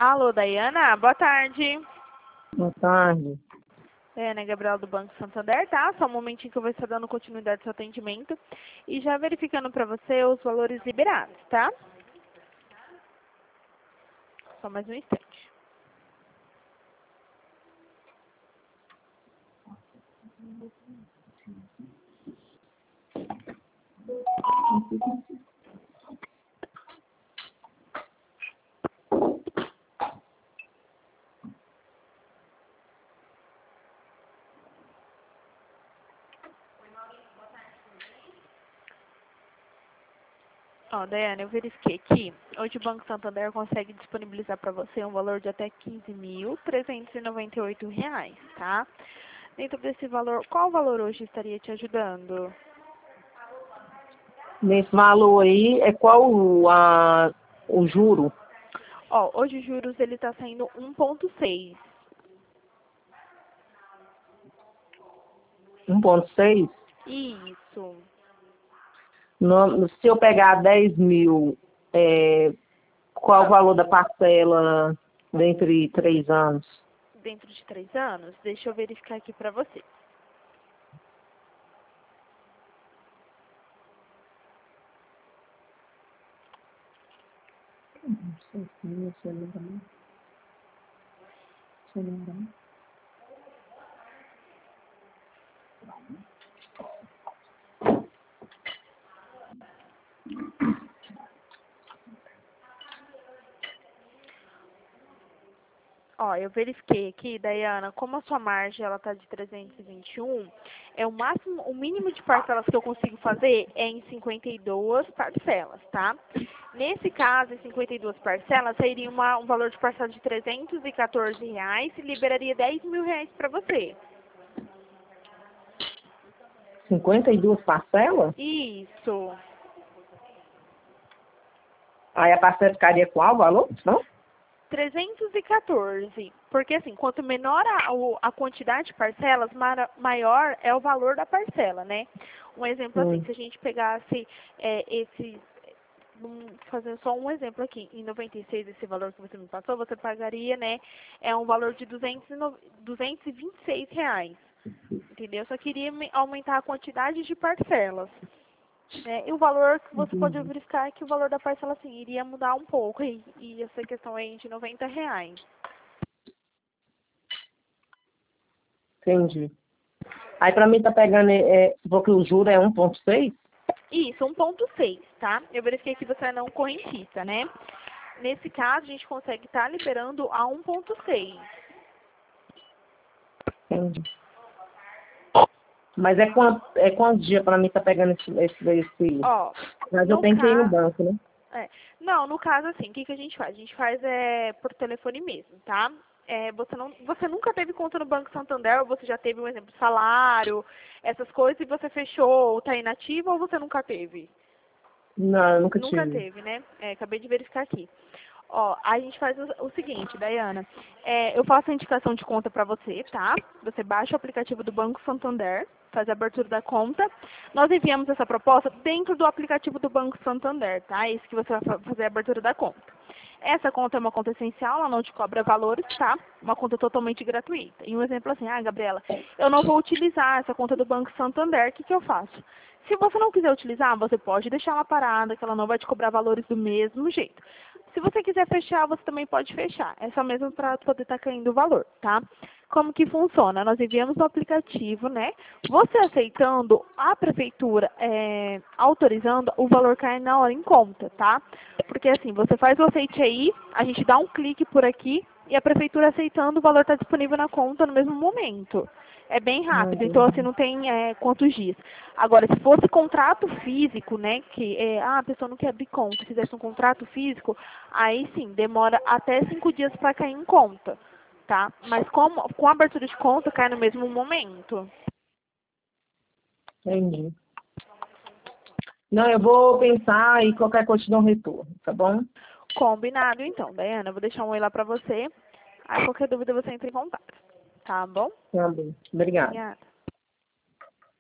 Alô, Daiana, boa tarde. Boa tarde. Daiana Gabriela do Banco Santander, tá? Só um momentinho que eu vou estar dando continuidade ao seu atendimento e já verificando para você os valores liberados, tá? Só mais um instante. Ó, Daiana, eu verifiquei aqui. Hoje o Banco Santander consegue disponibilizar para você um valor de até R$ 15.398, tá? Dentro desse valor, qual valor hoje estaria te ajudando? Nesse valor aí, é qual o juro? Ó, hoje os juros ele tá saindo 1,6. 1,6? Isso. Se eu pegar 10 mil, qual o valor da parcela dentre 3 anos? Dentro de 3 anos? Deixa eu verificar aqui para você. Ó, eu verifiquei aqui, Daiana, como a sua margem ela tá de 321, é o máximo, o mínimo de parcelas que eu consigo fazer é em 52 parcelas, tá? Nesse caso, em 52 parcelas, seria um valor de parcela de R$ 314 e liberaria R$ 10.000 para você. 52 parcelas? Isso. Aí a parcela ficaria qual o valor? Não? 314. Porque assim, quanto menor a quantidade de parcelas, maior é o valor da parcela, né? Um exemplo assim, se a gente pegasse fazendo só um exemplo aqui, em 96 esse valor que você me passou, você pagaria, né, um valor de R$ 226, entendeu? Eu só queria aumentar a quantidade de parcelas. E o valor que você pode verificar é que o valor da parcela, assim, iria mudar um pouco. E essa questão aí de R$ 90. Entendi. Aí pra mim tá pegando, porque o juro é 1,6? Isso, 1,6, tá? Eu verifiquei que você é não correntista, né? Nesse caso, a gente consegue estar liberando a 1,6. Entendi. Mas quantos dias pra mim tá pegando esse... Ó, Mas eu no tenho que ir no caso... banco, né? Não, no caso, assim, o que a gente faz? A gente faz por telefone mesmo, tá? Você nunca teve conta no Banco Santander, ou você já teve, um exemplo, salário, essas coisas, e você fechou, ou tá inativa, ou você nunca teve? Não, eu nunca Nunca tive. teve, né? Acabei de verificar aqui. Ó, a gente faz o seguinte, Daiana. Eu faço a indicação de conta para você, tá? Você baixa o aplicativo do Banco Santander, faz a abertura da conta. Nós enviamos essa proposta dentro do aplicativo do Banco Santander, tá? Esse que você vai fazer a abertura da conta. Essa conta é uma conta essencial, ela não te cobra valores, tá? Uma conta totalmente gratuita. E um exemplo assim, Gabriela, eu não vou utilizar essa conta do Banco Santander, o que eu faço? Se você não quiser utilizar, você pode deixar ela parada, que ela não vai te cobrar valores do mesmo jeito. Se você quiser fechar, você também pode fechar. É só mesmo para poder estar caindo o valor, tá? Como que funciona? Nós enviamos no aplicativo, né? Você aceitando, a prefeitura autorizando, o valor cai na hora em conta, tá? Porque assim, você faz o aceite aí, a gente dá um clique por aqui e a prefeitura aceitando, o valor está disponível na conta no mesmo momento. É bem rápido, então assim, não tem quantos dias. Agora, se fosse contrato físico, né, que a pessoa não quer abrir conta, fizesse um contrato físico, aí sim, demora até 5 dias para cair em conta, tá? Mas com a abertura de conta, cai no mesmo momento. Entendi. Não, eu vou pensar e qualquer coisa te dou um retorno, tá bom? Combinado, então, Daiana. Eu vou deixar um oi lá para você. Aí, qualquer dúvida, você entra em contato. Tá bom? Tá bem. Obrigada. Obrigada.